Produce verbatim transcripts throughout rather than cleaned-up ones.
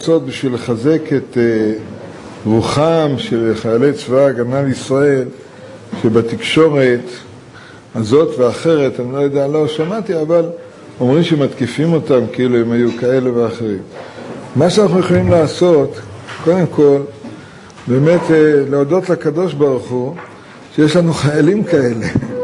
לעשות בשביל לחזק את רוחם של חיילי צבא ההגנה לישראל, שבתקשורת הזאת ואחרת, אני לא יודע, לא שמעתי, אבל אומרים שמתקיפים אותם כאילו הם היו כאלה ואחרים. מה שאנחנו יכולים לעשות, קודם כל, באמת להודות לקדוש ברוך הוא, שיש לנו חיילים כאלה.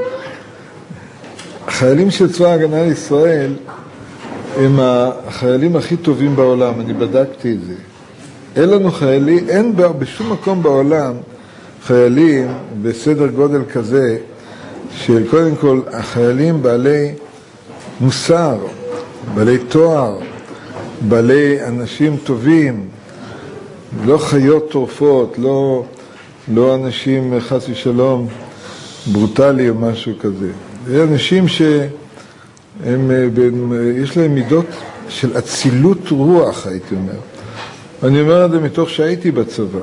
החיילים של צבא ההגנה לישראל הם החיילים הכי טובים בעולם, אני בדקתי את זה. אין לנו חיילים, אין בשום מקום בעולם חיילים בסדר גודל כזה, של קודם כל החיילים בעלי מוסר, בעלי תואר, בעלי אנשים טובים, לא חיות טורפות, לא, לא אנשים חס ושלום ברוטלי או משהו כזה. זה אנשים שהם, יש להם מידות של אצילות רוח, הייתי אומר. אני אומר את זה מתוך שהייתי בצבא,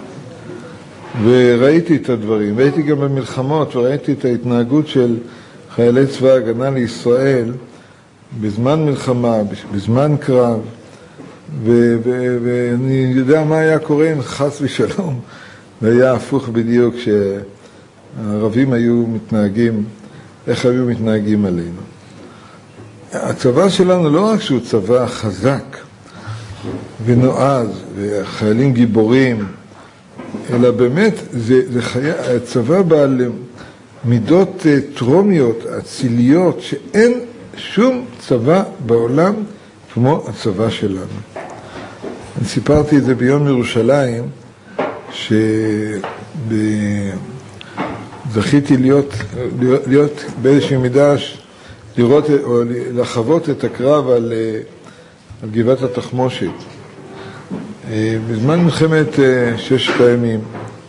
וראיתי את הדברים, והייתי גם במלחמות, וראיתי את ההתנהגות של חיילי צבא ההגנה לישראל, בזמן מלחמה, בזמן קרב, ו- ו- ואני יודע מה היה קורה אם חס ושלום, והיה הפוך בדיוק שהערבים היו מתנהגים, איך היו מתנהגים עלינו. הצבא שלנו לא רק שהוא צבא חזק ונועז, וחיילים גיבורים, אלא באמת זה, זה חי... צבא בעל מידות טרומיות, אציליות, שאין שום צבא בעולם כמו הצבא שלנו. אני סיפרתי את זה ביום ירושלים, שזכיתי להיות, להיות באיזושהי מידה, לראות או לחוות את הקרב על, על גבעת התחמושת. בזמן מלחמת ששת הימים,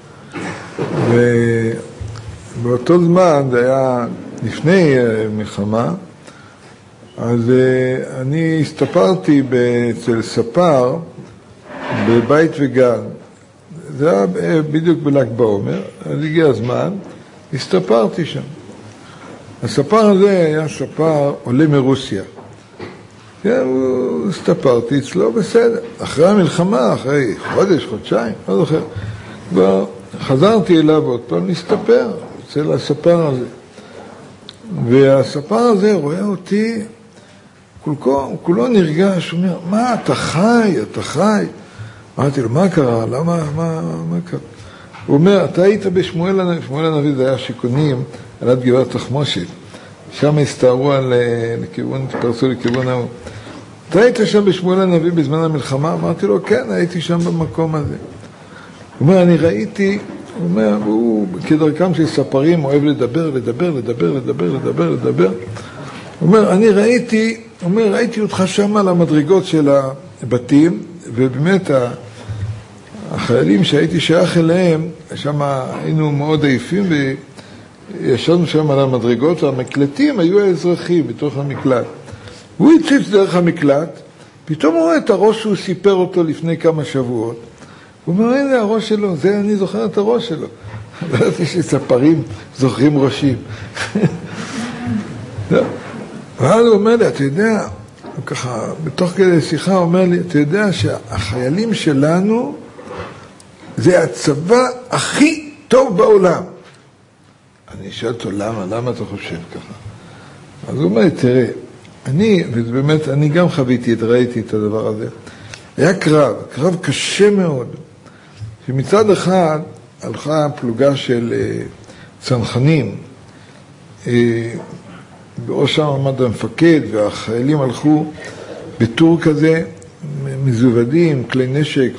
ובאותו זמן, זה היה לפני מלחמה, אז אני הסתפרתי אצל ספר בבית וגן. זה היה בדיוק בל"ג בעומר, אז הגיע הזמן, הסתפרתי שם. הספר הזה היה ספר עולה מרוסיה. כן, הוא הסתפרתי אצלו בסדר. אחרי המלחמה, אחרי חודש, חודשיים, לא זוכר, כבר חזרתי אליו עוד פעם להסתפר אצל הספר הזה. והספר הזה רואה אותי, כולו, כולו נרגש, הוא אומר, מה, אתה חי, אתה חי? אמרתי לו, מה קרה? למה, מה, מה קרה? הוא אומר, אתה היית בשמואל הנביא, שמואל הנביא זה היה שיכונים על עד גבעת תחמושת. שם הסתערו על, לכיוון, פרסו לכיוון ההוא. אתה היית שם בשמואל הנביא בזמן המלחמה? אמרתי לו, כן, הייתי שם במקום הזה. הוא אומר, אני ראיתי, הוא אומר, הוא כדרכם של ספרים, אוהב לדבר, לדבר, לדבר, לדבר, לדבר, לדבר. הוא אומר, אני ראיתי, הוא אומר, ראיתי אותך שם על המדרגות של הבתים, ובאמת החיילים שהייתי שייך אליהם, שם היינו מאוד עייפים, וישבנו שם על המדרגות, והמקלטים היו האזרחים בתוך המקלט. הוא הציץ דרך המקלט, פתאום הוא רואה את הראש שהוא סיפר אותו לפני כמה שבועות. הוא אומר, הנה הראש שלו, זה אני זוכר את הראש שלו. לא יודעתי שספרים זוכרים ראשים. ואז הוא אומר לי, אתה יודע, ככה, בתוך כדי שיחה הוא אומר לי, אתה יודע שהחיילים שלנו זה הצבא הכי טוב בעולם. אני שואל אותו, למה? למה אתה חושב ככה? אז הוא אומר לי, תראה, אני, ובאמת, אני גם חוויתי, ראיתי את הדבר הזה. היה קרב, קרב קשה מאוד, שמצד אחד הלכה פלוגה של uh, צנחנים, uh, בראשם עמד המפקד, והחיילים הלכו בטור כזה, מזוודים, כלי נשק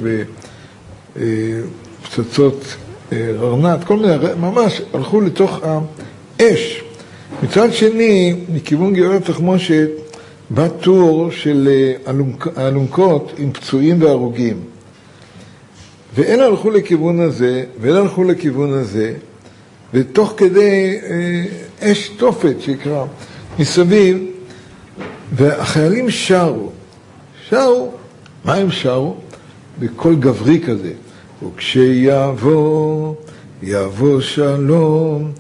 ופצצות uh, ררנת, כל מיני, ממש הלכו לתוך האש. מצד שני, מכיוון גבעת התחמושת, בא טור של אלונק, אלונקות עם פצועים והרוגים. ואלה הלכו לכיוון הזה, ואלה הלכו לכיוון הזה, ותוך כדי אה, אש תופת שיקרא מסביב, והחיילים שרו. שרו, מה הם שרו? בקול גברי כזה. וכשיבוא, יבוא שלום,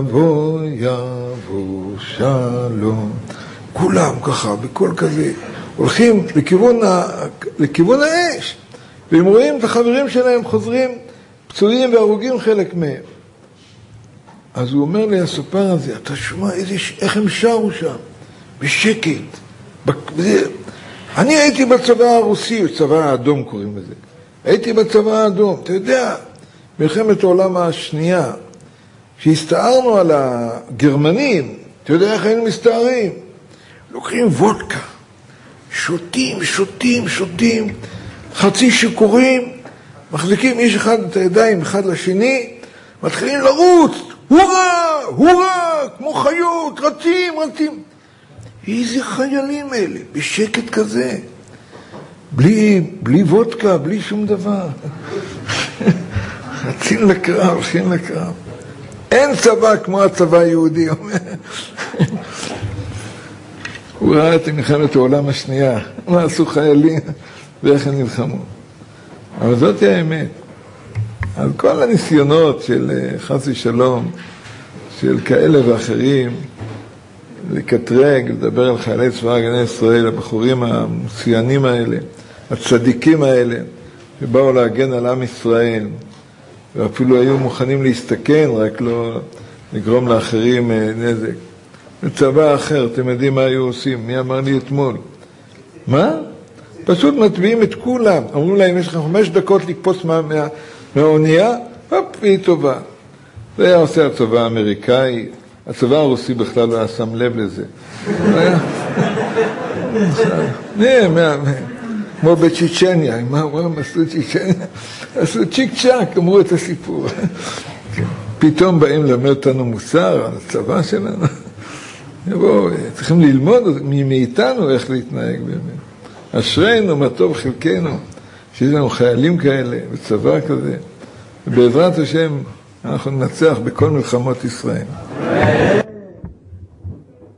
וכשיבוא, יבוא שלום. כולם ככה, בקול כזה, הולכים לכיוון, ה... לכיוון האש, והם רואים את החברים שלהם חוזרים פצועים והרוגים חלק מהם. אז הוא אומר לי, הסופר הזה, אתה שומע איזה, איך הם שרו שם, בשקט. בזה... אני הייתי בצבא הרוסי, צבא האדום קוראים לזה. הייתי בצבא האדום, אתה יודע, מלחמת העולם השנייה, שהסתערנו על הגרמנים, אתה יודע איך היינו מסתערים? לוקחים וודקה, שותים, שותים, שותים, חצי שיכורים, מחזיקים איש אחד את הידיים אחד לשני, מתחילים לרוץ, הורה, הורה, כמו חיות, רצים, רצים. איזה חיילים אלה, בשקט כזה, בלי, בלי וודקה, בלי שום דבר. רצים לקרב, הולכים לקרב. אין צבא כמו הצבא היהודי, אומר. הוא ראה את מלחמת העולם השנייה, מה עשו חיילים ואיך הם נלחמו. אבל זאת היא האמת. אז כל הניסיונות של חס ושלום, של כאלה ואחרים, לקטרג, לדבר על חיילי צבא הגנה ישראל, הבחורים המצוינים האלה, הצדיקים האלה, שבאו להגן על עם ישראל, ואפילו היו מוכנים להסתכן, רק לא לגרום לאחרים נזק. בצבא אחר, אתם יודעים מה היו עושים? מי אמר לי אתמול? מה? פשוט מטביעים את כולם. אמרו להם, יש לך חמש דקות לקפוץ מה, מה, מהאונייה, הופ, והיא טובה. זה היה עושה הצבא האמריקאי, הצבא הרוסי בכלל לא היה שם לב לזה. היה... כמו בצ'יצ'ניה, מה אומרים? עשו צ'יצ'ניה, עשו צ'יק צ'ק, אמרו את הסיפור. פתאום באים ללמד אותנו מוסר על הצבא שלנו. בואו, צריכים ללמוד מאיתנו איך להתנהג באמת. אשרינו, מה טוב חלקנו, שיש לנו חיילים כאלה, בצבא כזה. ובעזרת השם אנחנו ננצח בכל מלחמות ישראל.